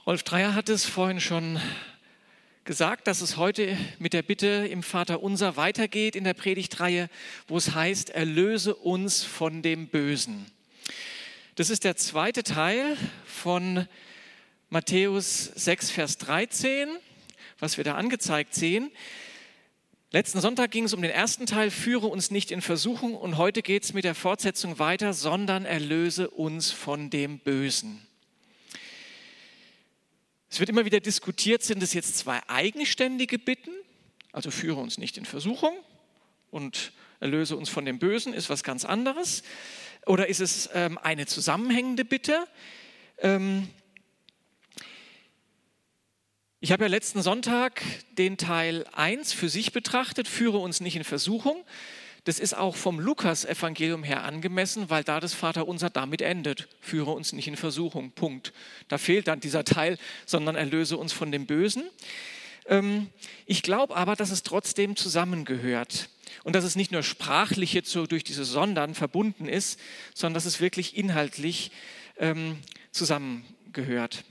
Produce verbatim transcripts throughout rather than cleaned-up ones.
Rolf Dreier hat es vorhin schon gesagt, dass es heute mit der Bitte im Vaterunser weitergeht in der Predigtreihe, wo es heißt, erlöse uns von dem Bösen. Das ist der zweite Teil von Matthäus sechs, Vers dreizehn, was wir da angezeigt sehen. Letzten Sonntag ging es um den ersten Teil, führe uns nicht in Versuchung, und heute geht es mit der Fortsetzung weiter, sondern erlöse uns von dem Bösen. Es wird immer wieder diskutiert, sind es jetzt zwei eigenständige Bitten, also führe uns nicht in Versuchung und erlöse uns von dem Bösen ist was ganz anderes, oder ist es ähm, eine zusammenhängende Bitte? Ähm, ich habe ja letzten Sonntag den Teil eins für sich betrachtet, führe uns nicht in Versuchung. Das ist auch vom Lukas-Evangelium her angemessen, weil da das Vaterunser damit endet. Führe uns nicht in Versuchung, Punkt. Da fehlt dann dieser Teil, sondern erlöse uns von dem Bösen. Ähm, ich glaube aber, dass es trotzdem zusammengehört und dass es nicht nur sprachlich jetzt so durch dieses Sondern verbunden ist, sondern dass es wirklich inhaltlich ähm, zusammengehört.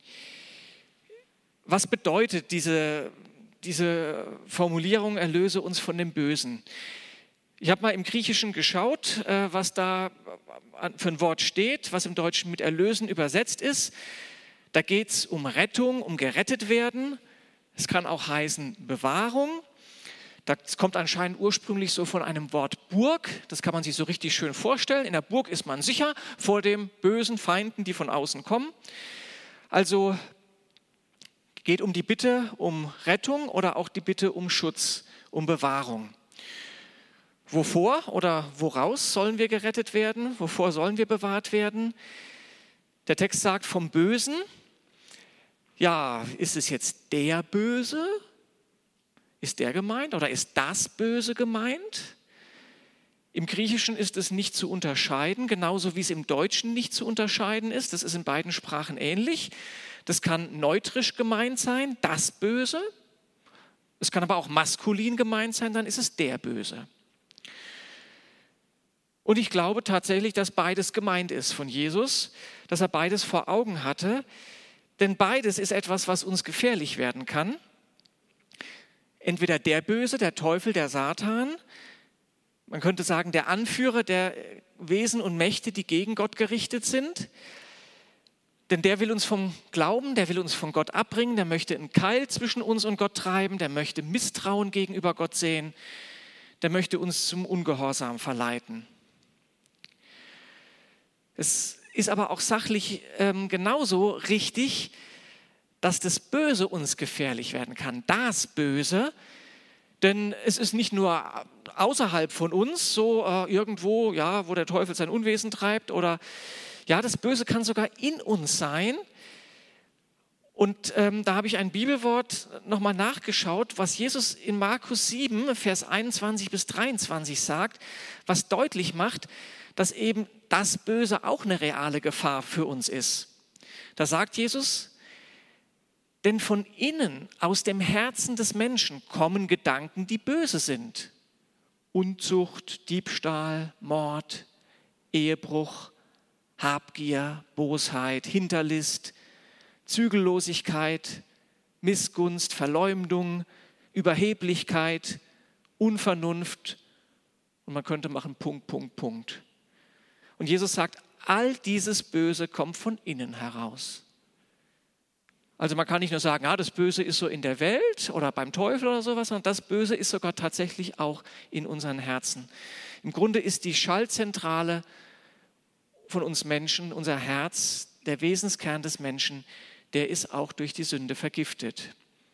Was bedeutet diese, diese Formulierung, erlöse uns von dem Bösen? Ich habe mal im Griechischen geschaut, was da für ein Wort steht, was im Deutschen mit erlösen übersetzt ist. Da geht es um Rettung, um gerettet werden. Es kann auch heißen Bewahrung. Das kommt anscheinend ursprünglich so von einem Wort Burg. Das kann man sich so richtig schön vorstellen. In der Burg ist man sicher vor den bösen Feinden, die von außen kommen. Also geht um die Bitte um Rettung oder auch die Bitte um Schutz, um Bewahrung. Wovor oder woraus sollen wir gerettet werden? Wovor sollen wir bewahrt werden? Der Text sagt vom Bösen. Ja, ist es jetzt der Böse? Ist der gemeint oder ist das Böse gemeint? Im Griechischen ist es nicht zu unterscheiden, genauso wie es im Deutschen nicht zu unterscheiden ist. Das ist in beiden Sprachen ähnlich. Das kann neutrisch gemeint sein, das Böse. Es kann aber auch maskulin gemeint sein, dann ist es der Böse. Und ich glaube tatsächlich, dass beides gemeint ist von Jesus, dass er beides vor Augen hatte. Denn beides ist etwas, was uns gefährlich werden kann. Entweder der Böse, der Teufel, der Satan, man könnte sagen der Anführer der Wesen und Mächte, die gegen Gott gerichtet sind. Denn der will uns vom Glauben, der will uns von Gott abbringen, der möchte einen Keil zwischen uns und Gott treiben, der möchte Misstrauen gegenüber Gott sehen, der möchte uns zum Ungehorsam verleiten. Es ist aber auch sachlich ähm, genauso richtig, dass das Böse uns gefährlich werden kann. Das Böse, denn es ist nicht nur außerhalb von uns, so äh, irgendwo, ja, wo der Teufel sein Unwesen treibt, oder ja, das Böse kann sogar in uns sein. Und ähm, da habe ich ein Bibelwort nochmal nachgeschaut, was Jesus in Markus sieben, Vers einundzwanzig bis dreiundzwanzig sagt, was deutlich macht, dass eben das Böse auch eine reale Gefahr für uns ist. Da sagt Jesus, denn von innen, aus dem Herzen des Menschen kommen Gedanken, die böse sind. Unzucht, Diebstahl, Mord, Ehebruch, Habgier, Bosheit, Hinterlist, Zügellosigkeit, Missgunst, Verleumdung, Überheblichkeit, Unvernunft und man könnte machen Punkt, Punkt, Punkt. Und Jesus sagt, all dieses Böse kommt von innen heraus. Also man kann nicht nur sagen, ah, das Böse ist so in der Welt oder beim Teufel oder sowas, sondern das Böse ist sogar tatsächlich auch in unseren Herzen. Im Grunde ist die Schaltzentrale von uns Menschen, unser Herz, der Wesenskern des Menschen, der ist auch durch die Sünde vergiftet.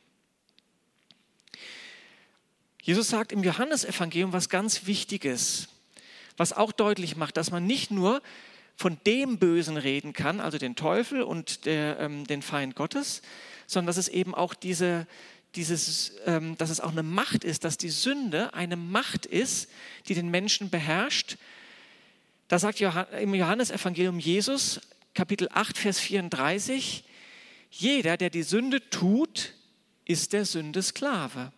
Jesus sagt im Johannesevangelium was ganz Wichtiges, was auch deutlich macht, dass man nicht nur von dem Bösen reden kann, also den Teufel und der, ähm, den Feind Gottes, sondern dass es eben auch diese, dieses, ähm, dass es auch eine Macht ist, dass die Sünde eine Macht ist, die den Menschen beherrscht. Da sagt im Johannesevangelium Jesus, Kapitel acht, Vers vierunddreißig, jeder, der die Sünde tut, ist der Sünde Sklave.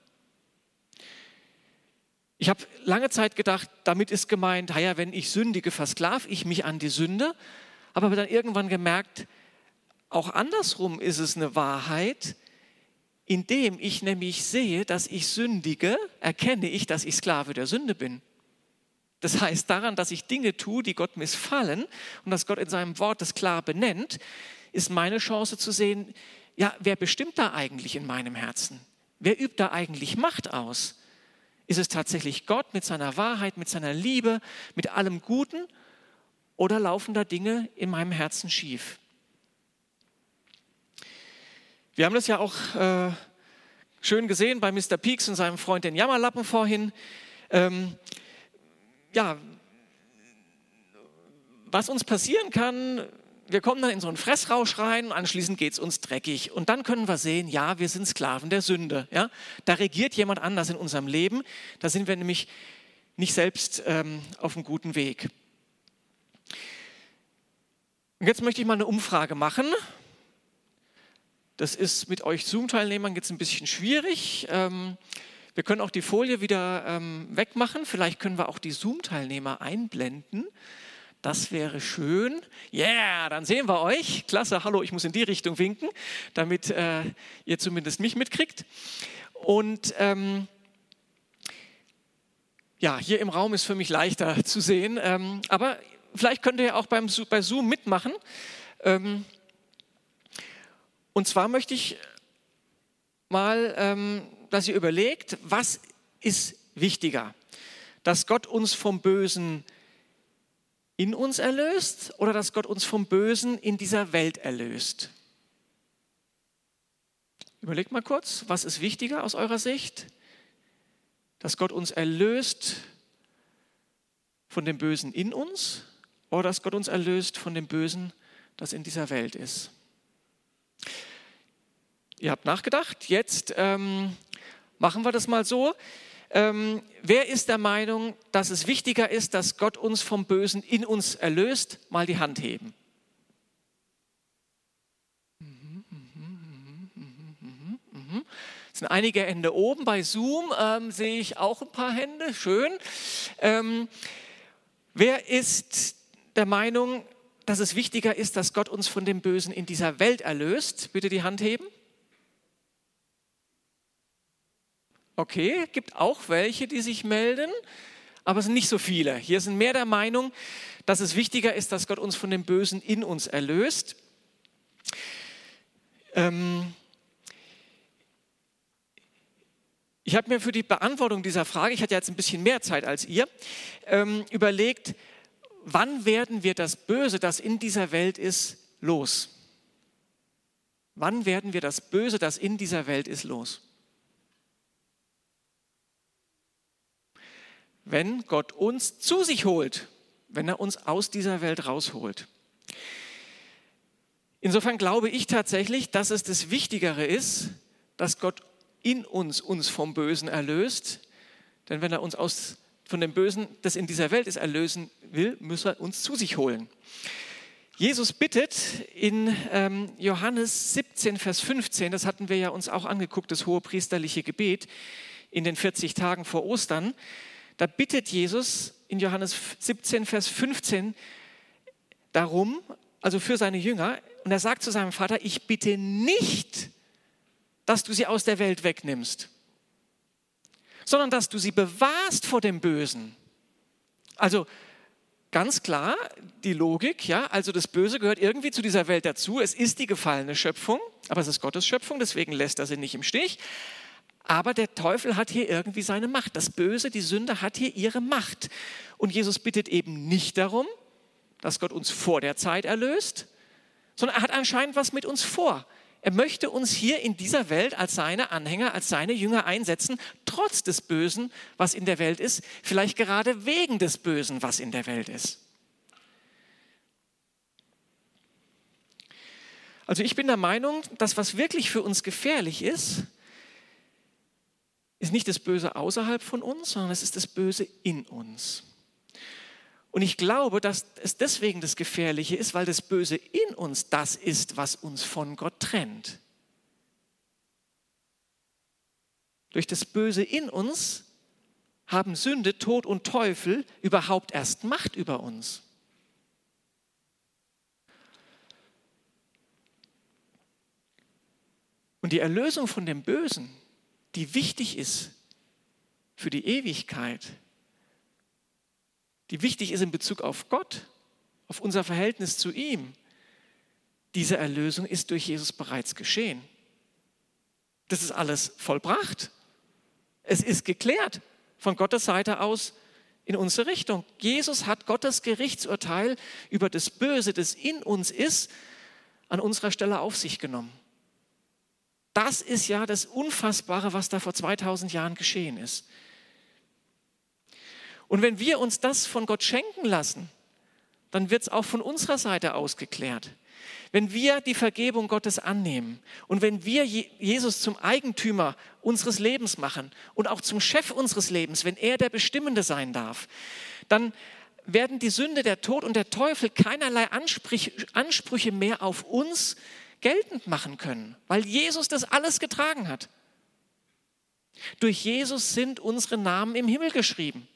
Ich habe lange Zeit gedacht, damit ist gemeint, ja, wenn ich sündige, versklave ich mich an die Sünde. Aber habe dann irgendwann gemerkt, auch andersrum ist es eine Wahrheit, indem ich nämlich sehe, dass ich sündige, erkenne ich, dass ich Sklave der Sünde bin. Das heißt, daran, dass ich Dinge tue, die Gott missfallen und dass Gott in seinem Wort das klar benennt, ist meine Chance zu sehen, ja, wer bestimmt da eigentlich in meinem Herzen? Wer übt da eigentlich Macht aus? Ist es tatsächlich Gott mit seiner Wahrheit, mit seiner Liebe, mit allem Guten oder laufen da Dinge in meinem Herzen schief? Wir haben das ja auch äh, schön gesehen bei Mister Peaks und seinem Freund den Jammerlappen vorhin. Ähm, ja, was uns passieren kann, wir kommen dann in so einen Fressrausch rein und anschließend geht es uns dreckig. Und dann können wir sehen, ja, wir sind Sklaven der Sünde. Ja? Da regiert jemand anders in unserem Leben. Da sind wir nämlich nicht selbst ähm, auf einem guten Weg. Und jetzt möchte ich mal eine Umfrage machen. Das ist mit euch Zoom-Teilnehmern jetzt ein bisschen schwierig. Ähm, wir können auch die Folie wieder ähm, wegmachen. Vielleicht können wir auch die Zoom-Teilnehmer einblenden. Das wäre schön. Yeah, dann sehen wir euch. Klasse, hallo, ich muss in die Richtung winken, damit äh, ihr zumindest mich mitkriegt. Und ähm, ja, hier im Raum ist für mich leichter zu sehen. Ähm, aber vielleicht könnt ihr auch beim, bei Zoom mitmachen. Ähm, Und zwar möchte ich mal, ähm, dass ihr überlegt, was ist wichtiger? Dass Gott uns vom Bösen in uns erlöst oder dass Gott uns vom Bösen in dieser Welt erlöst? Überlegt mal kurz, was ist wichtiger aus eurer Sicht? Dass Gott uns erlöst von dem Bösen in uns oder dass Gott uns erlöst von dem Bösen, das in dieser Welt ist? Ihr habt nachgedacht, jetzt ähm, machen wir das mal so. Ähm, wer ist der Meinung, dass es wichtiger ist, dass Gott uns vom Bösen in uns erlöst? Mal die Hand heben. Es sind einige Hände oben. Bei Zoom ähm, sehe ich auch ein paar Hände. Schön. Ähm, wer ist der Meinung, dass es wichtiger ist, dass Gott uns von dem Bösen in dieser Welt erlöst? Bitte die Hand heben. Okay, gibt auch welche, die sich melden, aber es sind nicht so viele. Hier sind mehr der Meinung, dass es wichtiger ist, dass Gott uns von dem Bösen in uns erlöst. Ähm ich habe mir für die Beantwortung dieser Frage, ich hatte jetzt ein bisschen mehr Zeit als ihr, ähm, überlegt, wann werden wir das Böse, das in dieser Welt ist, los? Wann werden wir das Böse, das in dieser Welt ist, los? Wenn Gott uns zu sich holt, wenn er uns aus dieser Welt rausholt. Insofern glaube ich tatsächlich, dass es das Wichtigere ist, dass Gott in uns uns vom Bösen erlöst. Denn wenn er uns aus, von dem Bösen, das in dieser Welt ist, erlösen will, muss er uns zu sich holen. Jesus bittet in ähm, Johannes siebzehn, Vers fünfzehn, das hatten wir ja uns auch angeguckt, das hohepriesterliche Gebet in den vierzig Tagen vor Ostern. Da bittet Jesus in Johannes siebzehn, Vers fünfzehn darum, also für seine Jünger, und er sagt zu seinem Vater, ich bitte nicht, dass du sie aus der Welt wegnimmst, sondern dass du sie bewahrst vor dem Bösen. Also ganz klar die Logik, ja, also das Böse gehört irgendwie zu dieser Welt dazu. Es ist die gefallene Schöpfung, aber es ist Gottes Schöpfung, deswegen lässt er sie nicht im Stich. Aber der Teufel hat hier irgendwie seine Macht. Das Böse, die Sünde hat hier ihre Macht. Und Jesus bittet eben nicht darum, dass Gott uns vor der Zeit erlöst, sondern er hat anscheinend was mit uns vor. Er möchte uns hier in dieser Welt als seine Anhänger, als seine Jünger einsetzen, trotz des Bösen, was in der Welt ist, vielleicht gerade wegen des Bösen, was in der Welt ist. Also ich bin der Meinung, dass was wirklich für uns gefährlich ist, ist nicht das Böse außerhalb von uns, sondern es ist das Böse in uns. Und ich glaube, dass es deswegen das Gefährliche ist, weil das Böse in uns das ist, was uns von Gott trennt. Durch das Böse in uns haben Sünde, Tod und Teufel überhaupt erst Macht über uns. die Erlösung von dem Bösen, die wichtig ist für die Ewigkeit, die wichtig ist in Bezug auf Gott, auf unser Verhältnis zu ihm, diese Erlösung ist durch Jesus bereits geschehen. Das ist alles vollbracht. Es ist geklärt von Gottes Seite aus in unsere Richtung. Jesus hat Gottes Gerichtsurteil über das Böse, das in uns ist, an unserer Stelle auf sich genommen. Das ist ja das Unfassbare, was da vor zweitausend Jahren geschehen ist. Und wenn wir uns das von Gott schenken lassen, dann wird es auch von unserer Seite aus geklärt. Wenn wir die Vergebung Gottes annehmen und wenn wir Jesus zum Eigentümer unseres Lebens machen und auch zum Chef unseres Lebens, wenn er der Bestimmende sein darf, dann werden die Sünde, der Tod und der Teufel keinerlei Ansprüche mehr auf uns geltend machen können, weil Jesus das alles getragen hat. Durch Jesus sind unsere Namen im Himmel geschrieben.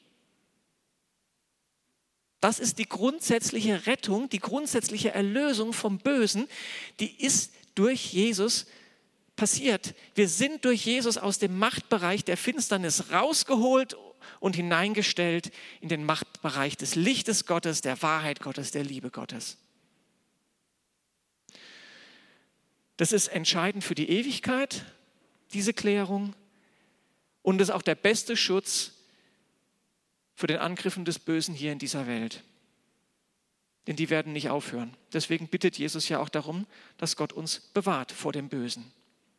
Das ist die grundsätzliche Rettung, die grundsätzliche Erlösung vom Bösen, die ist durch Jesus passiert. Wir sind durch Jesus aus dem Machtbereich der Finsternis rausgeholt und hineingestellt in den Machtbereich des Lichtes Gottes, der Wahrheit Gottes, der Liebe Gottes. Das ist entscheidend für die Ewigkeit, diese Klärung, und ist auch der beste Schutz für den Angriffen des Bösen hier in dieser Welt. Denn die werden nicht aufhören. Deswegen bittet Jesus ja auch darum, dass Gott uns bewahrt vor dem Bösen.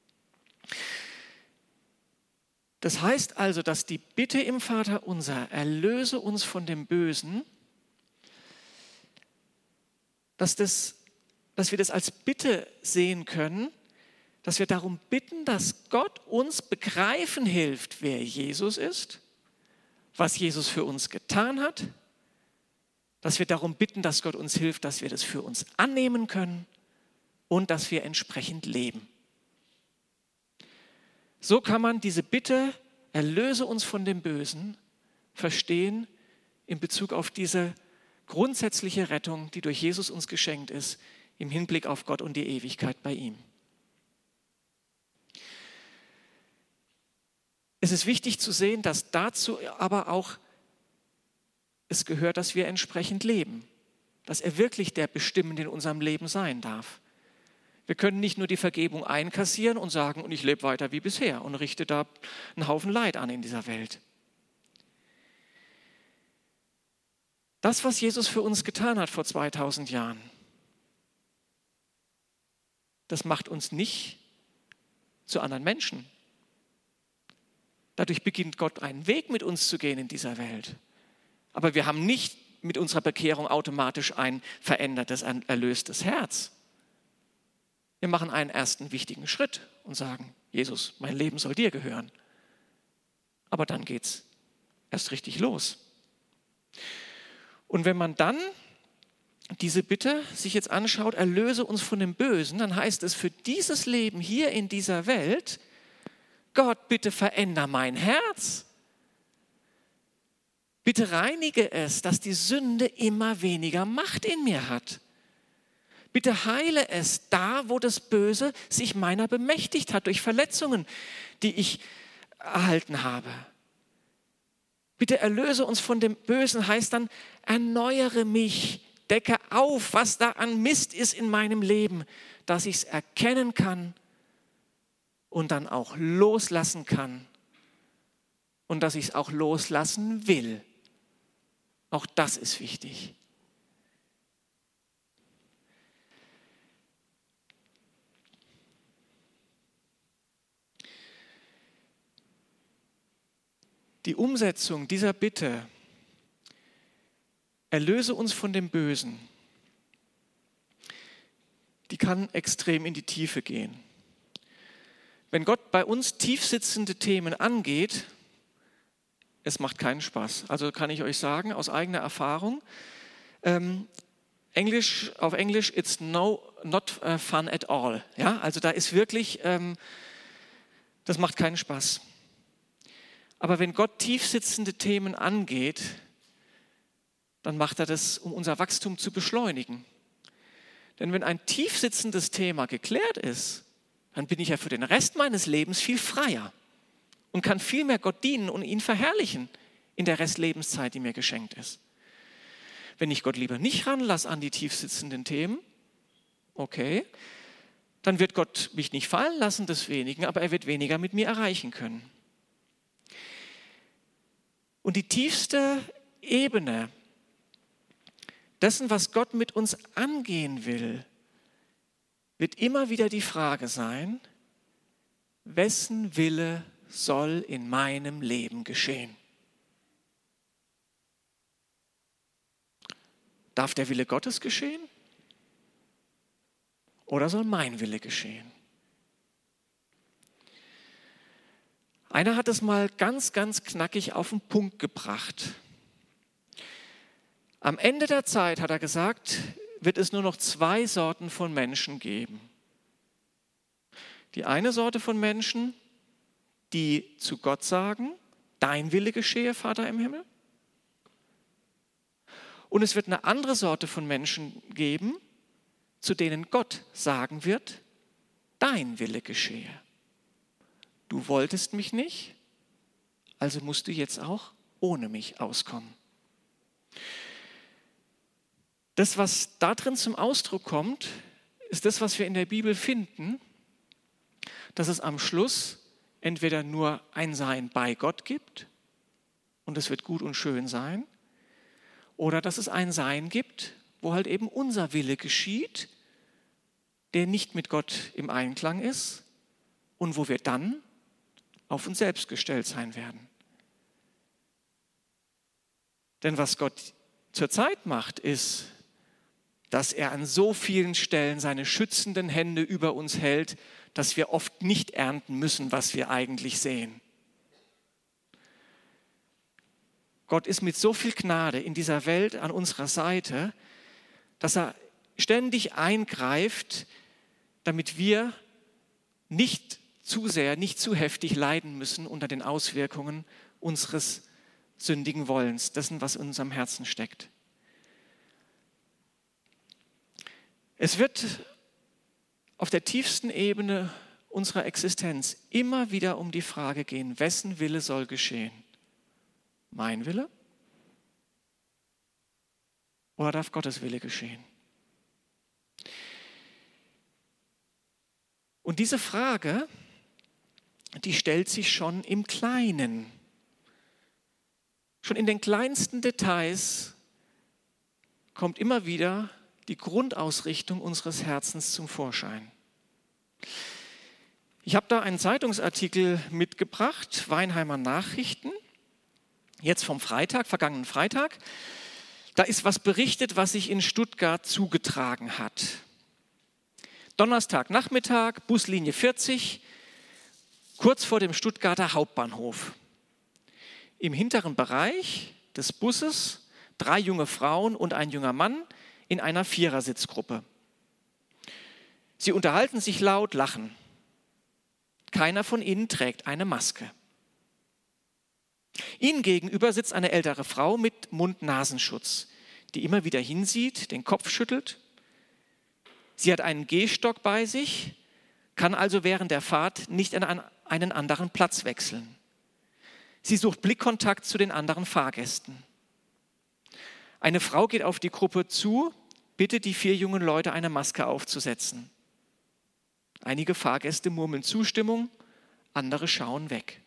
Das heißt also, dass die Bitte im Vaterunser, erlöse uns von dem Bösen, dass, das, dass wir das als Bitte sehen können, dass wir darum bitten, dass Gott uns begreifen hilft, wer Jesus ist, was Jesus für uns getan hat, dass wir darum bitten, dass Gott uns hilft, dass wir das für uns annehmen können und dass wir entsprechend leben. So kann man diese Bitte, erlöse uns von dem Bösen, verstehen in Bezug auf diese grundsätzliche Rettung, die durch Jesus uns geschenkt ist, im Hinblick auf Gott und die Ewigkeit bei ihm. Es ist wichtig zu sehen, dass dazu aber auch es gehört, dass wir entsprechend leben, dass er wirklich der Bestimmende in unserem Leben sein darf. Wir können nicht nur die Vergebung einkassieren und sagen, und ich lebe weiter wie bisher und richte da einen Haufen Leid an in dieser Welt. Das, was Jesus für uns getan hat vor zweitausend Jahren, das macht uns nicht zu anderen Menschen. Dadurch beginnt Gott einen Weg mit uns zu gehen in dieser Welt. Aber wir haben nicht mit unserer Bekehrung automatisch ein verändertes, ein erlöstes Herz. Wir machen einen ersten wichtigen Schritt und sagen, Jesus, mein Leben soll dir gehören. Aber dann geht's erst richtig los. Und wenn man dann diese Bitte sich jetzt anschaut, erlöse uns von dem Bösen, dann heißt es für dieses Leben hier in dieser Welt, Gott, bitte veränder mein Herz. Bitte reinige es, dass die Sünde immer weniger Macht in mir hat. Bitte heile es da, wo das Böse sich meiner bemächtigt hat, durch Verletzungen, die ich erhalten habe. Bitte erlöse uns von dem Bösen, heißt dann, erneuere mich, decke auf, was da an Mist ist in meinem Leben, dass ich es erkennen kann und dann auch loslassen kann und dass ich es auch loslassen will. Auch das ist wichtig. Die Umsetzung dieser Bitte, erlöse uns von dem Bösen, die kann extrem in die Tiefe gehen. Wenn Gott bei uns tiefsitzende Themen angeht, es macht keinen Spaß. Also kann ich euch sagen, aus eigener Erfahrung, ähm, Englisch, auf Englisch, it's no, not uh, fun at all. Ja? Also da ist wirklich, ähm, das macht keinen Spaß. Aber wenn Gott tiefsitzende Themen angeht, dann macht er das, um unser Wachstum zu beschleunigen. Denn wenn ein tiefsitzendes Thema geklärt ist, dann bin ich ja für den Rest meines Lebens viel freier und kann viel mehr Gott dienen und ihn verherrlichen in der Restlebenszeit, die mir geschenkt ist. Wenn ich Gott lieber nicht ranlasse an die tiefsitzenden Themen, okay, dann wird Gott mich nicht fallen lassen des Wenigen, aber er wird weniger mit mir erreichen können. Und die tiefste Ebene dessen, was Gott mit uns angehen will, wird immer wieder die Frage sein, wessen Wille soll in meinem Leben geschehen? Darf der Wille Gottes geschehen? Oder soll mein Wille geschehen? Einer hat es mal ganz, ganz knackig auf den Punkt gebracht. Am Ende der Zeit, hat er gesagt, wird es nur noch zwei Sorten von Menschen geben. Die eine Sorte von Menschen, die zu Gott sagen, dein Wille geschehe, Vater im Himmel. Und es wird eine andere Sorte von Menschen geben, zu denen Gott sagen wird, dein Wille geschehe. Du wolltest mich nicht, also musst du jetzt auch ohne mich auskommen. Das, was da drin zum Ausdruck kommt, ist das, was wir in der Bibel finden, dass es am Schluss entweder nur ein Sein bei Gott gibt und es wird gut und schön sein, oder dass es ein Sein gibt, wo halt eben unser Wille geschieht, der nicht mit Gott im Einklang ist und wo wir dann auf uns selbst gestellt sein werden. Denn was Gott zurzeit macht, ist, dass er an so vielen Stellen seine schützenden Hände über uns hält, dass wir oft nicht ernten müssen, was wir eigentlich sehen. Gott ist mit so viel Gnade in dieser Welt an unserer Seite, dass er ständig eingreift, damit wir nicht zu sehr, nicht zu heftig leiden müssen unter den Auswirkungen unseres sündigen Wollens, dessen, was in unserem Herzen steckt. Es wird auf der tiefsten Ebene unserer Existenz immer wieder um die Frage gehen, wessen Wille soll geschehen? Mein Wille? Oder darf Gottes Wille geschehen? Und diese Frage, die stellt sich schon im Kleinen. Schon in den kleinsten Details kommt immer wieder die Grundausrichtung unseres Herzens zum Vorschein. Ich habe da einen Zeitungsartikel mitgebracht, Weinheimer Nachrichten, jetzt vom Freitag, vergangenen Freitag. Da ist was berichtet, was sich in Stuttgart zugetragen hat. Donnerstagnachmittag, Buslinie vierzig, kurz vor dem Stuttgarter Hauptbahnhof. Im hinteren Bereich des Busses drei junge Frauen und ein junger Mann in einer Vierersitzgruppe. Sie unterhalten sich laut, lachen. Keiner von ihnen trägt eine Maske. Ihnen gegenüber sitzt eine ältere Frau mit Mund-Nasenschutz, die immer wieder hinsieht, den Kopf schüttelt. Sie hat einen Gehstock bei sich, kann also während der Fahrt nicht an einen anderen Platz wechseln. Sie sucht Blickkontakt zu den anderen Fahrgästen. Eine Frau geht auf die Gruppe zu, bittet die vier jungen Leute, eine Maske aufzusetzen. Einige Fahrgäste murmeln Zustimmung, andere schauen weg.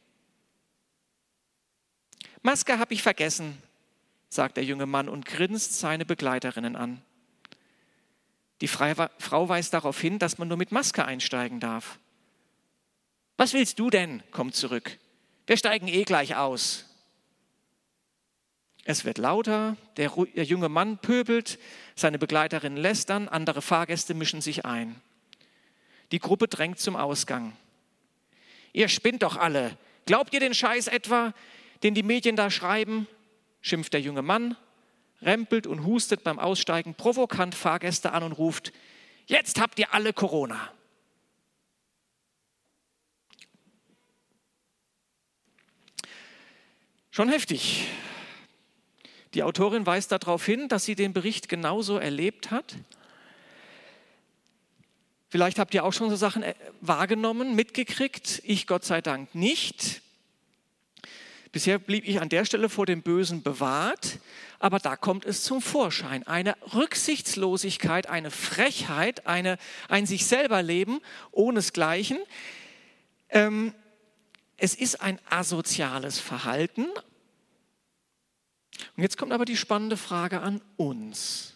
Maske habe ich vergessen, sagt der junge Mann und grinst seine Begleiterinnen an. Die Frau weist darauf hin, dass man nur mit Maske einsteigen darf. Was willst du denn? Kommt zurück. Wir steigen eh gleich aus. Es wird lauter, der, der junge Mann pöbelt, seine Begleiterinnen lästern, andere Fahrgäste mischen sich ein. Die Gruppe drängt zum Ausgang. Ihr spinnt doch alle. Glaubt ihr den Scheiß etwa, den die Medien da schreiben? Schimpft der junge Mann, rempelt und hustet beim Aussteigen provokant Fahrgäste an und ruft, jetzt habt ihr alle Corona. Schon heftig. Die Autorin weist darauf hin, dass sie den Bericht genauso erlebt hat. Vielleicht habt ihr auch schon so Sachen wahrgenommen, mitgekriegt. Ich Gott sei Dank nicht. Bisher blieb ich an der Stelle vor dem Bösen bewahrt, aber da kommt es zum Vorschein. Eine Rücksichtslosigkeit, eine Frechheit, eine, ein sich selber Leben ohnesgleichen. Ähm, es ist ein asoziales Verhalten. Und jetzt kommt aber die spannende Frage an uns.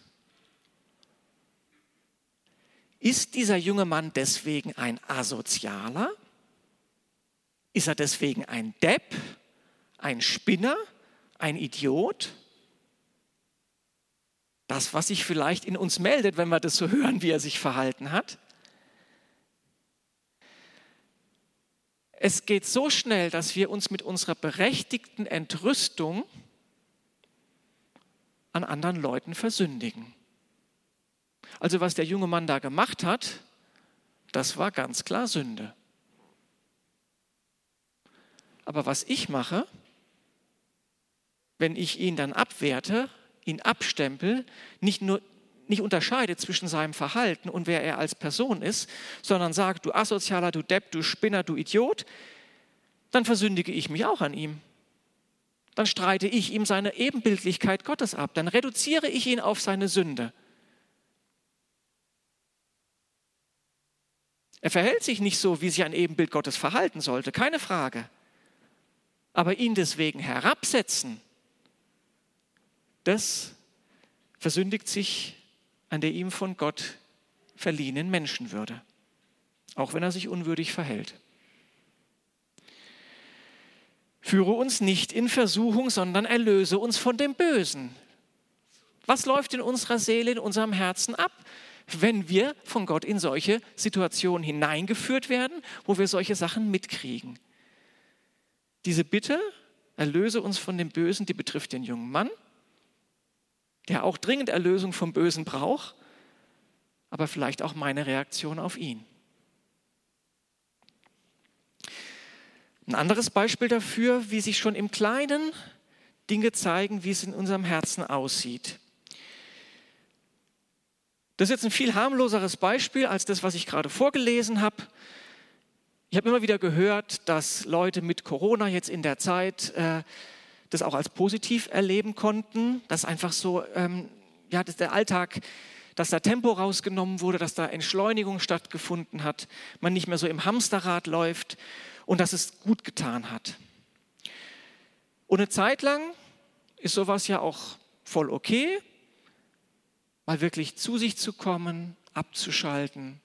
Ist dieser junge Mann deswegen ein Asozialer? Ist er deswegen ein Depp? Ein Spinner, ein Idiot? Das, was sich vielleicht in uns meldet, wenn wir das so hören, wie er sich verhalten hat. Es geht so schnell, dass wir uns mit unserer berechtigten Entrüstung an anderen Leuten versündigen. Also was der junge Mann da gemacht hat, das war ganz klar Sünde. Aber was ich mache, wenn ich ihn dann abwerte, ihn abstempel, nicht nur nicht unterscheide zwischen seinem Verhalten und wer er als Person ist, sondern sage, du Asozialer, du Depp, du Spinner, du Idiot, dann versündige ich mich auch an ihm. Dann streite ich ihm seine Ebenbildlichkeit Gottes ab. Dann reduziere ich ihn auf seine Sünde. Er verhält sich nicht so, wie sich ein Ebenbild Gottes verhalten sollte, keine Frage. Aber ihn deswegen herabsetzen, das versündigt sich an der ihm von Gott verliehenen Menschenwürde, auch wenn er sich unwürdig verhält. Führe uns nicht in Versuchung, sondern erlöse uns von dem Bösen. Was läuft in unserer Seele, in unserem Herzen ab, wenn wir von Gott in solche Situationen hineingeführt werden, wo wir solche Sachen mitkriegen? Diese Bitte, erlöse uns von dem Bösen, die betrifft den jungen Mann, der auch dringend Erlösung vom Bösen braucht, aber vielleicht auch meine Reaktion auf ihn. Ein anderes Beispiel dafür, wie sich schon im Kleinen Dinge zeigen, wie es in unserem Herzen aussieht. Das ist jetzt ein viel harmloseres Beispiel als das, was ich gerade vorgelesen habe. Ich habe immer wieder gehört, dass Leute mit Corona jetzt in der Zeit äh, das auch als positiv erleben konnten, dass einfach so, ähm, ja, dass der Alltag, dass da Tempo rausgenommen wurde, dass da Entschleunigung stattgefunden hat, man nicht mehr so im Hamsterrad läuft und dass es gut getan hat. Und eine Zeit lang ist sowas ja auch voll okay, mal wirklich zu sich zu kommen, abzuschalten.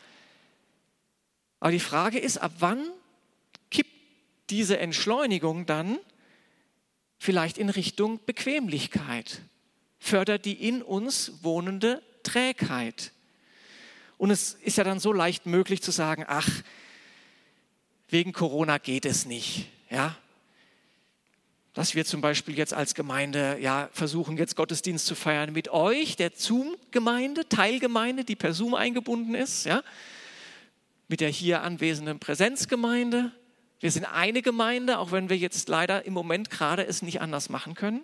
Aber die Frage ist, ab wann kippt diese Entschleunigung dann vielleicht in Richtung Bequemlichkeit, fördert die in uns wohnende Trägheit. Und es ist ja dann so leicht möglich zu sagen, ach, wegen Corona geht es nicht, ja. Dass wir zum Beispiel jetzt als Gemeinde ja, versuchen, jetzt Gottesdienst zu feiern mit euch, der Zoom-Gemeinde, Teilgemeinde, die per Zoom eingebunden ist, ja, mit der hier anwesenden Präsenzgemeinde. Wir sind eine Gemeinde, auch wenn wir jetzt leider im Moment gerade es nicht anders machen können.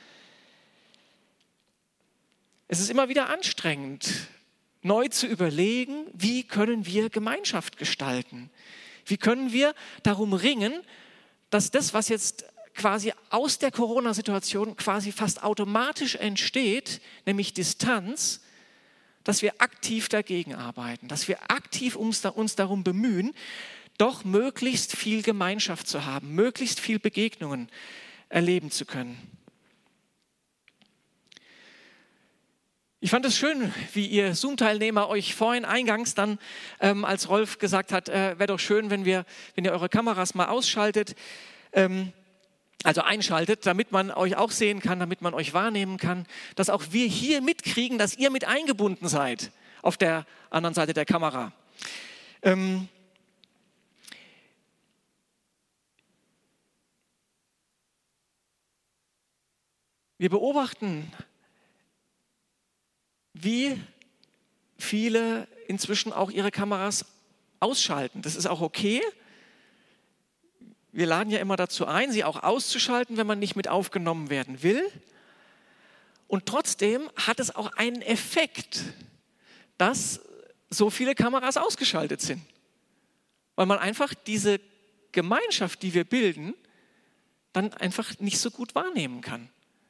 Es ist immer wieder anstrengend, neu zu überlegen, wie können wir Gemeinschaft gestalten? Wie können wir darum ringen, dass das, was jetzt quasi aus der Corona-Situation quasi fast automatisch entsteht, nämlich Distanz, dass wir aktiv dagegen arbeiten, dass wir aktiv uns, uns darum bemühen, doch möglichst viel Gemeinschaft zu haben, möglichst viel Begegnungen erleben zu können. Ich fand es schön, wie ihr Zoom-Teilnehmer euch vorhin eingangs dann, ähm, als Rolf gesagt hat, äh, wäre doch schön, wenn, wir, wenn ihr eure Kameras mal ausschaltet, ähm, also einschaltet, damit man euch auch sehen kann, damit man euch wahrnehmen kann, dass auch wir hier mitkriegen, dass ihr mit eingebunden seid auf der anderen Seite der Kamera. Ähm, wir beobachten, wie viele inzwischen auch ihre Kameras ausschalten. Das ist auch okay. Wir laden ja immer dazu ein, sie auch auszuschalten, wenn man nicht mit aufgenommen werden will. Und trotzdem hat es auch einen Effekt, dass so viele Kameras ausgeschaltet sind. Weil man einfach diese Gemeinschaft, die wir bilden, dann einfach nicht so gut wahrnehmen kann.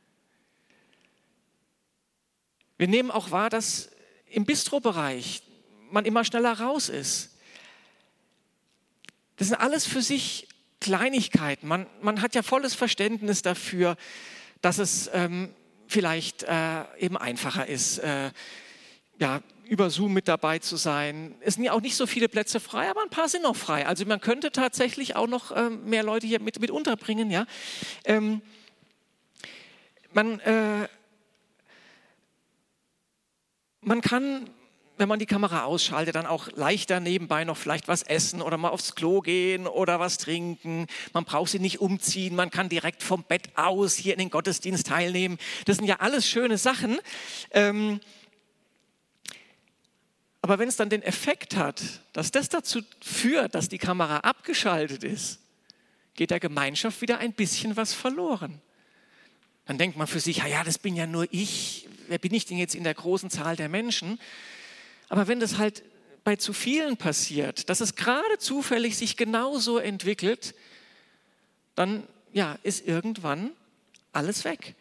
Wir nehmen auch wahr, dass im Bistrobereich man immer schneller raus ist. Das sind alles für sich Kleinigkeiten. Man, man hat ja volles Verständnis dafür, dass es ähm, vielleicht äh, eben einfacher ist, äh, ja, über Zoom mit dabei zu sein. Es sind ja auch nicht so viele Plätze frei, aber ein paar sind noch frei. Also man könnte tatsächlich auch noch ähm, mehr Leute hier mit, mit unterbringen. Ja? Ähm, man, äh, man kann, wenn man die Kamera ausschaltet, dann auch leichter nebenbei noch vielleicht was essen oder mal aufs Klo gehen oder was trinken. Man braucht sie nicht umziehen, man kann direkt vom Bett aus hier in den Gottesdienst teilnehmen. Das sind ja alles schöne Sachen. Ähm, Aber wenn es dann den Effekt hat, dass das dazu führt, dass die Kamera abgeschaltet ist, geht der Gemeinschaft wieder ein bisschen was verloren. Dann denkt man für sich, ja, ja, das bin ja nur ich, wer bin ich denn jetzt in der großen Zahl der Menschen? Aber wenn das halt bei zu vielen passiert, dass es gerade zufällig sich genauso entwickelt, dann ja, ist irgendwann alles weg.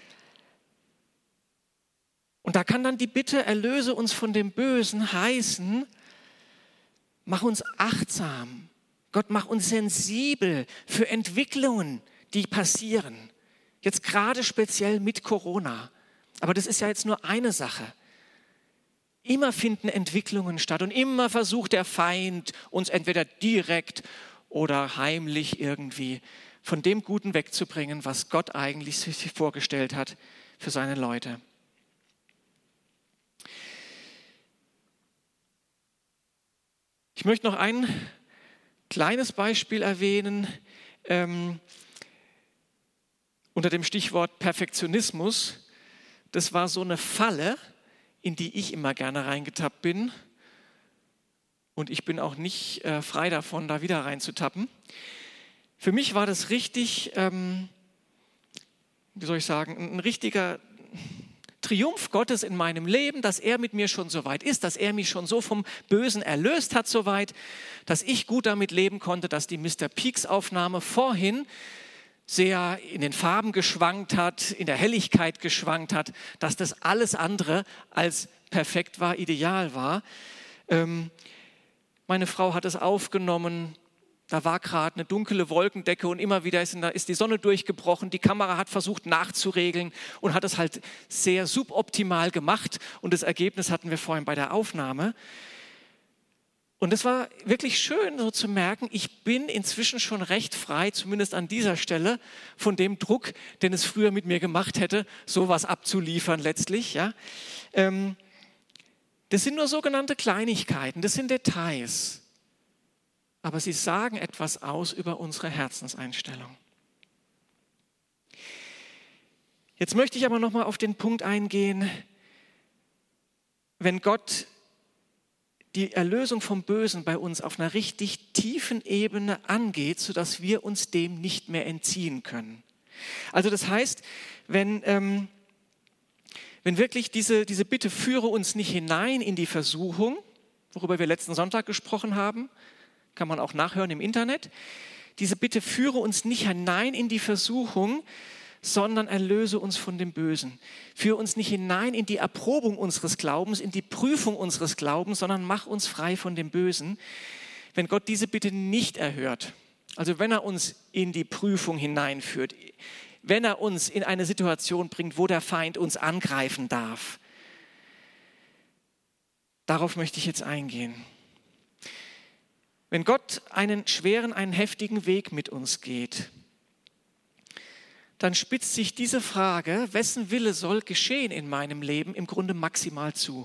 Und da kann dann die Bitte, erlöse uns von dem Bösen, heißen, mach uns achtsam. Gott, mach uns sensibel für Entwicklungen, die passieren. Jetzt gerade speziell mit Corona. Aber das ist ja jetzt nur eine Sache. Immer finden Entwicklungen statt und immer versucht der Feind, uns entweder direkt oder heimlich irgendwie von dem Guten wegzubringen, was Gott eigentlich sich vorgestellt hat für seine Leute. Ich möchte noch ein kleines Beispiel erwähnen ähm, unter dem Stichwort Perfektionismus. Das war so eine Falle, in die ich immer gerne reingetappt bin. Und ich bin auch nicht äh, frei davon, da wieder reinzutappen. Für mich war das richtig, ähm, wie soll ich sagen, ein richtiger Triumph Gottes in meinem Leben, dass er mit mir schon so weit ist, dass er mich schon so vom Bösen erlöst hat so weit, dass ich gut damit leben konnte, dass die Mister Peaks-Aufnahme vorhin sehr in den Farben geschwankt hat, in der Helligkeit geschwankt hat, dass das alles andere als perfekt war, ideal war. Ähm, meine Frau hat es aufgenommen. Da war gerade eine dunkle Wolkendecke und immer wieder ist, ist die Sonne durchgebrochen. Die Kamera hat versucht nachzuregeln und hat es halt sehr suboptimal gemacht. Und das Ergebnis hatten wir vorhin bei der Aufnahme. Und es war wirklich schön, so zu merken, ich bin inzwischen schon recht frei, zumindest an dieser Stelle, von dem Druck, den es früher mit mir gemacht hätte, sowas abzuliefern letztlich. Ja. Ähm, das sind nur sogenannte Kleinigkeiten, das sind Details. Aber sie sagen etwas aus über unsere Herzenseinstellung. Jetzt möchte ich aber noch mal auf den Punkt eingehen, wenn Gott die Erlösung vom Bösen bei uns auf einer richtig tiefen Ebene angeht, sodass wir uns dem nicht mehr entziehen können. Also das heißt, wenn, ähm, wenn wirklich diese, diese Bitte, führe uns nicht hinein in die Versuchung, worüber wir letzten Sonntag gesprochen haben, kann man auch nachhören im Internet. Diese Bitte, führe uns nicht hinein in die Versuchung, sondern erlöse uns von dem Bösen. Führe uns nicht hinein in die Erprobung unseres Glaubens, in die Prüfung unseres Glaubens, sondern mach uns frei von dem Bösen. Wenn Gott diese Bitte nicht erhört, also wenn er uns in die Prüfung hineinführt, wenn er uns in eine Situation bringt, wo der Feind uns angreifen darf, darauf möchte ich jetzt eingehen. Wenn Gott einen schweren, einen heftigen Weg mit uns geht, dann spitzt sich diese Frage, wessen Wille soll geschehen in meinem Leben, im Grunde maximal zu.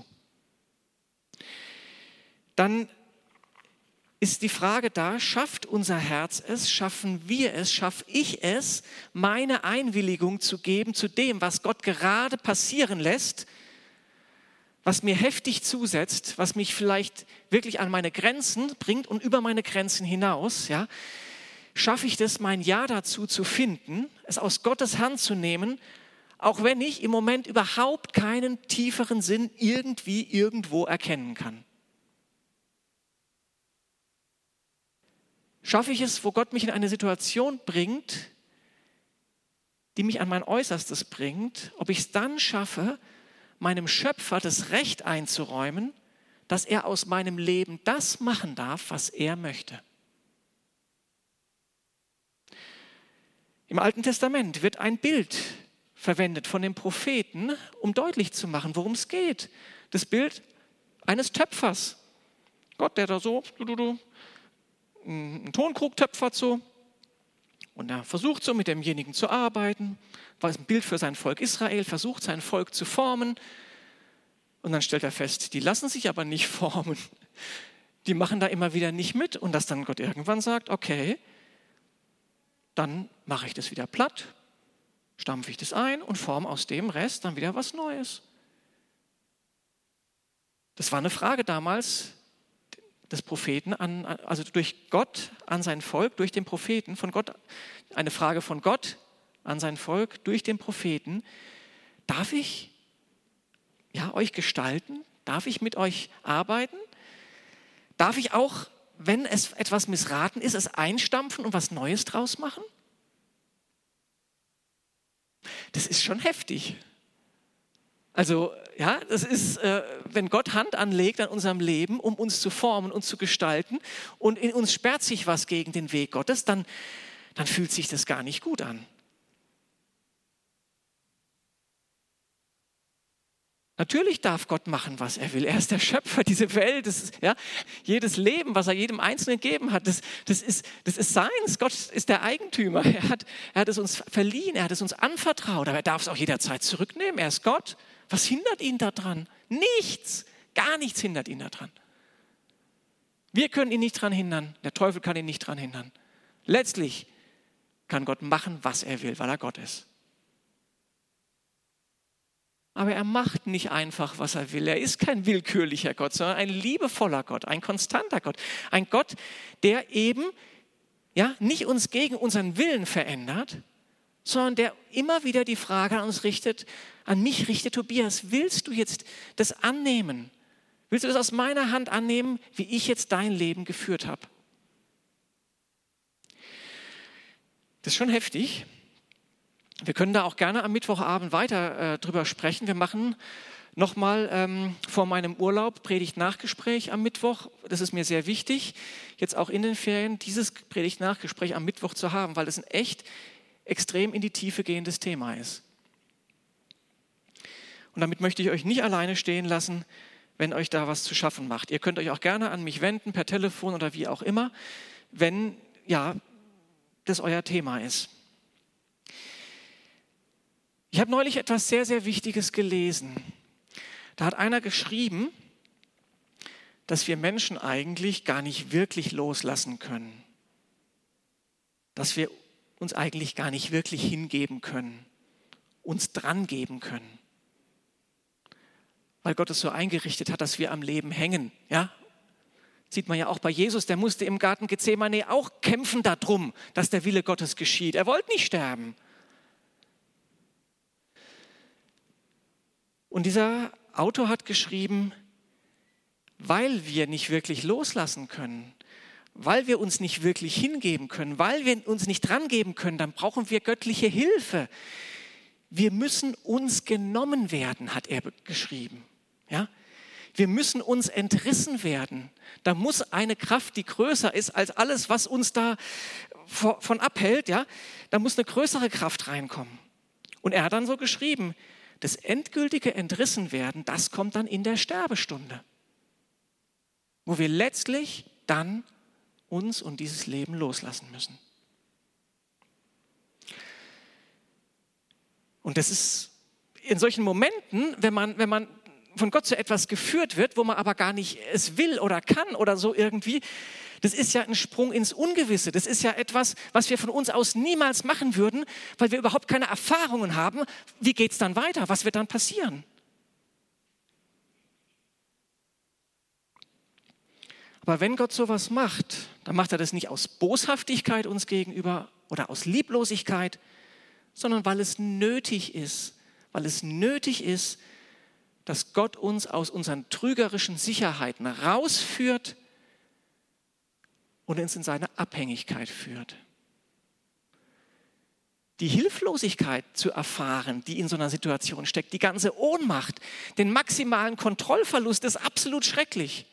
Dann ist die Frage da, schafft unser Herz es, schaffen wir es, schaffe ich es, meine Einwilligung zu geben zu dem, was Gott gerade passieren lässt, was mir heftig zusetzt, was mich vielleicht wirklich an meine Grenzen bringt und über meine Grenzen hinaus, ja, schaffe ich das, mein Ja dazu zu finden, es aus Gottes Hand zu nehmen, auch wenn ich im Moment überhaupt keinen tieferen Sinn irgendwie irgendwo erkennen kann. Schaffe ich es, wo Gott mich in eine Situation bringt, die mich an mein Äußerstes bringt, ob ich es dann schaffe, meinem Schöpfer das Recht einzuräumen, dass er aus meinem Leben das machen darf, was er möchte. Im Alten Testament wird ein Bild verwendet von dem Propheten, um deutlich zu machen, worum es geht. Das Bild eines Töpfers. Gott, der da so du, du, du, einen Tonkrug töpfert so und er versucht so mit demjenigen zu arbeiten, war ein Bild für sein Volk Israel, versucht sein Volk zu formen und dann stellt er fest, die lassen sich aber nicht formen. Die machen da immer wieder nicht mit und dass dann Gott irgendwann sagt, okay, dann mache ich das wieder platt, stampfe ich das ein und forme aus dem Rest dann wieder was Neues. Das war eine Frage damals des Propheten, an, also durch Gott an sein Volk, durch den Propheten, von Gott, eine Frage von Gott an sein Volk, durch den Propheten. Darf ich ja, euch gestalten? Darf ich mit euch arbeiten? Darf ich auch, wenn es etwas missraten ist, es einstampfen und was Neues draus machen? Das ist schon heftig. Also, ja, das ist, äh, wenn Gott Hand anlegt an unserem Leben, um uns zu formen und zu gestalten und in uns sperrt sich was gegen den Weg Gottes, dann, dann fühlt sich das gar nicht gut an. Natürlich darf Gott machen, was er will. Er ist der Schöpfer dieser Welt. Das ist, ja, jedes Leben, was er jedem Einzelnen gegeben hat, das, das, ist, das ist seins. Gott ist der Eigentümer. Er hat, er hat es uns verliehen, er hat es uns anvertraut, aber er darf es auch jederzeit zurücknehmen. Er ist Gott. Was hindert ihn daran? Nichts, gar nichts hindert ihn daran. Wir können ihn nicht daran hindern, der Teufel kann ihn nicht daran hindern. Letztlich kann Gott machen, was er will, weil er Gott ist. Aber er macht nicht einfach, was er will. Er ist kein willkürlicher Gott, sondern ein liebevoller Gott, ein konstanter Gott. Ein Gott, der eben ja, nicht uns gegen unseren Willen verändert, sondern der immer wieder die Frage an uns richtet, an mich richtet, Tobias, willst du jetzt das annehmen? Willst du das aus meiner Hand annehmen, wie ich jetzt dein Leben geführt habe? Das ist schon heftig. Wir können da auch gerne am Mittwochabend weiter äh, drüber sprechen. Wir machen nochmal ähm, vor meinem Urlaub Predigt-Nachgespräch am Mittwoch. Das ist mir sehr wichtig, jetzt auch in den Ferien dieses Predigt-Nachgespräch am Mittwoch zu haben, weil das ein echt extrem in die Tiefe gehendes Thema ist. Und damit möchte ich euch nicht alleine stehen lassen, wenn euch da was zu schaffen macht. Ihr könnt euch auch gerne an mich wenden, per Telefon oder wie auch immer, wenn ja, das euer Thema ist. Ich habe neulich etwas sehr, sehr Wichtiges gelesen. Da hat einer geschrieben, dass wir Menschen eigentlich gar nicht wirklich loslassen können. Dass wir uns eigentlich gar nicht wirklich hingeben können, uns dran geben können. Weil Gott es so eingerichtet hat, dass wir am Leben hängen. Ja? Sieht man ja auch bei Jesus, der musste im Garten Gethsemane auch kämpfen darum, dass der Wille Gottes geschieht. Er wollte nicht sterben. Und dieser Autor hat geschrieben, weil wir nicht wirklich loslassen können, weil wir uns nicht wirklich hingeben können, weil wir uns nicht dran geben können, dann brauchen wir göttliche Hilfe. Wir müssen uns genommen werden, hat er geschrieben. Ja? Wir müssen uns entrissen werden. Da muss eine Kraft, die größer ist als alles, was uns da von abhält, ja? Da muss eine größere Kraft reinkommen. Und er hat dann so geschrieben, das endgültige Entrissen-werden, das kommt dann in der Sterbestunde, wo wir letztlich dann uns und dieses Leben loslassen müssen. Und das ist in solchen Momenten, wenn man, wenn man von Gott zu etwas geführt wird, wo man aber gar nicht es will oder kann oder so irgendwie, das ist ja ein Sprung ins Ungewisse. Das ist ja etwas, was wir von uns aus niemals machen würden, weil wir überhaupt keine Erfahrungen haben. Wie geht es dann weiter? Was wird dann passieren? Aber wenn Gott sowas macht, dann macht er das nicht aus Boshaftigkeit uns gegenüber oder aus Lieblosigkeit, sondern weil es nötig ist, weil es nötig ist, dass Gott uns aus unseren trügerischen Sicherheiten rausführt und uns in seine Abhängigkeit führt. Die Hilflosigkeit zu erfahren, die in so einer Situation steckt, die ganze Ohnmacht, den maximalen Kontrollverlust ist absolut schrecklich.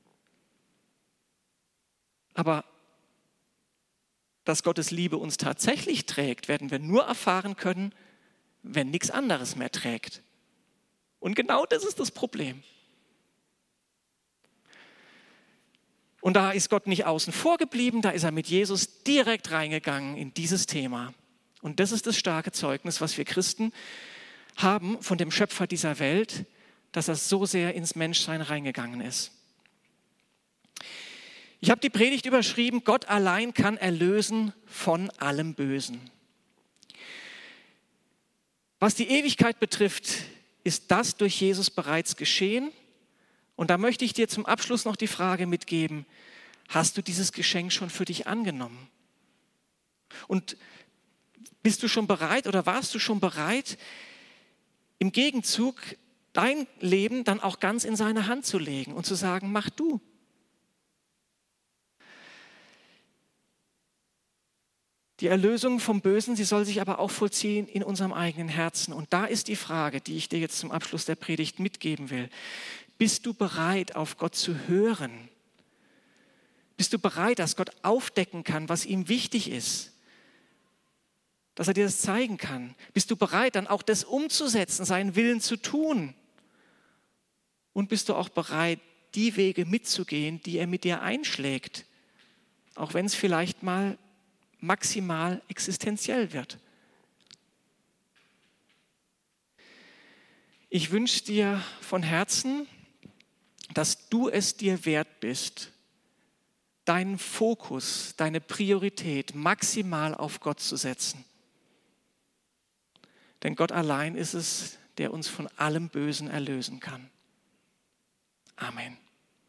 Aber dass Gottes Liebe uns tatsächlich trägt, werden wir nur erfahren können, wenn nichts anderes mehr trägt. Und genau das ist das Problem. Und da ist Gott nicht außen vor geblieben, da ist er mit Jesus direkt reingegangen in dieses Thema. Und das ist das starke Zeugnis, was wir Christen haben von dem Schöpfer dieser Welt, dass er so sehr ins Menschsein reingegangen ist. Ich habe die Predigt überschrieben, Gott allein kann erlösen von allem Bösen. Was die Ewigkeit betrifft, ist das durch Jesus bereits geschehen. Und da möchte ich dir zum Abschluss noch die Frage mitgeben, hast du dieses Geschenk schon für dich angenommen? Und bist du schon bereit oder warst du schon bereit, im Gegenzug dein Leben dann auch ganz in seine Hand zu legen und zu sagen, mach du. Die Erlösung vom Bösen, sie soll sich aber auch vollziehen in unserem eigenen Herzen. Und da ist die Frage, die ich dir jetzt zum Abschluss der Predigt mitgeben will. Bist du bereit, auf Gott zu hören? Bist du bereit, dass Gott aufdecken kann, was ihm wichtig ist? Dass er dir das zeigen kann? Bist du bereit, dann auch das umzusetzen, seinen Willen zu tun? Und bist du auch bereit, die Wege mitzugehen, die er mit dir einschlägt? Auch wenn es vielleicht mal maximal existenziell wird. Ich wünsche dir von Herzen, dass du es dir wert bist, deinen Fokus, deine Priorität maximal auf Gott zu setzen. Denn Gott allein ist es, der uns von allem Bösen erlösen kann. Amen.